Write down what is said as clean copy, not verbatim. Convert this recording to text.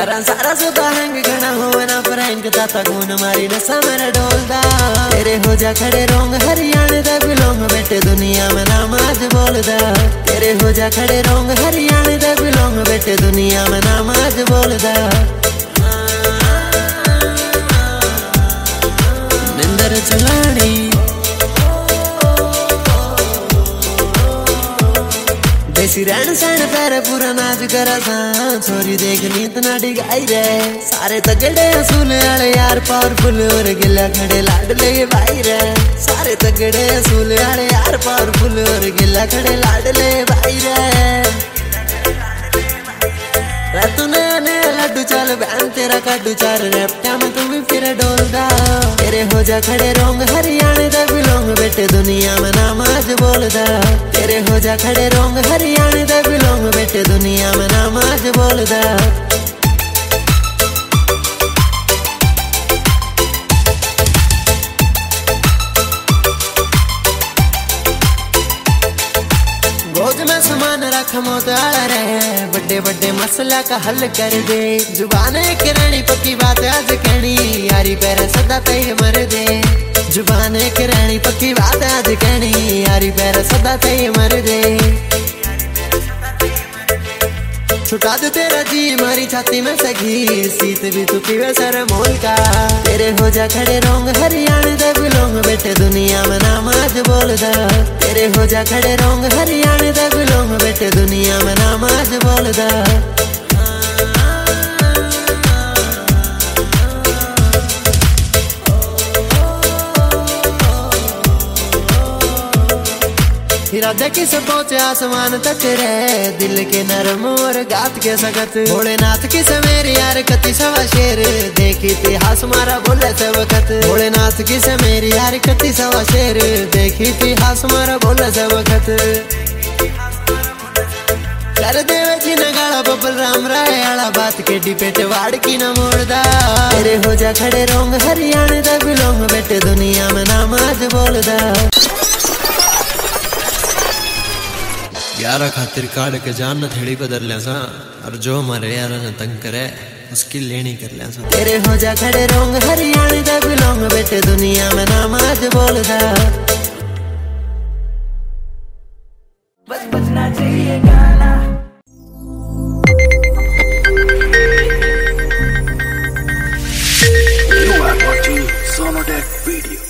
करा सारा सुधा हैंग घना हो ना फ्रैंक ताता गुन मारी नशा मेरा डोलदा तेरे हो जा खड़े रोंग हरियाणे दा बिलोंग बेटे दुनिया में नाम आज बोलदा तेरे हो जा खड़े रोंग हरियाणे दा बिलोंग बेटे दुनिया में नाम आज बोलदा निंदर चलानी देसी रहन सहन पैर पूरा नाच करा सा छोरी देख नीत ना डिगाई रे सारे तगड़े असूल आले यार पावरफुल और गिला खड़े लाडले भाई रे सारे तगड़े असूल आले यार पावरफुल और गिला खड़े लाडले भाई रे तूने ने लड्डू चल बहन तेरा कड्डू चार रैप्टा में तू भी फिर डोलदा तेरे हो जा खड़े रोंग हरियाणे दा बिलोंग बेटे दुनिया में नाम आज बोलदा तेरे हो जा खड़े रोंग हरियाणे दा बिलोंग बेटे दुनिया में नाम आज बोलदा गोद में सामान रख मोत आला रहे बड़े बड़े मसला का हल कर दे जुबान एक रानी पक्की बात आज कहनी यारी पैर सदा तय मर दे जुबान एक रानी पक्की बात आज कहनी यारी पैर सदा तय मर दे छुटा दे तेरा जी मारी छाती में सगी सीत भी तू पीवे सर मोल का तेरे हो जा खड़े रोंग हरियाणे दा बिलोंग बेटे दुनिया में नाम आज बोलदा तेरे हो जा खड़े रोंग हरियाणे दा बिलोंग बेटे दुनिया में नाम आज बोलदा इरादे किस पहुंचे आसमान तक रे दिल के नरम और गात के सखत भोलेनाथ किस मेरे यार कति सवा शेर देखी इतिहास मारा बोले से वक्त भोलेनाथ किस मेरी यार कति सवा शेर देखी इतिहास मारा बोले से वक्त कर देवे जी न गाड़ा बबल राम राय आला बात के डिपेट वाड़ की न मोड़दा तेरे हो जा खड़े रोंग हरियाणे दा बिलोंग बेटे दुनिया में नाम आज बोलदा यारा खातिर काड़ के जान न थेड़ी बदल लिया सा और जो हमारे यारा ने तंग करे उसकी लेनी कर लिया सा तेरे हो जा खड़े रोंग हरियाणे दा बिलोंग बेटे दुनिया में नाम आज बोलदा बस बजना चाहिए गाना You are watching Sonodec video.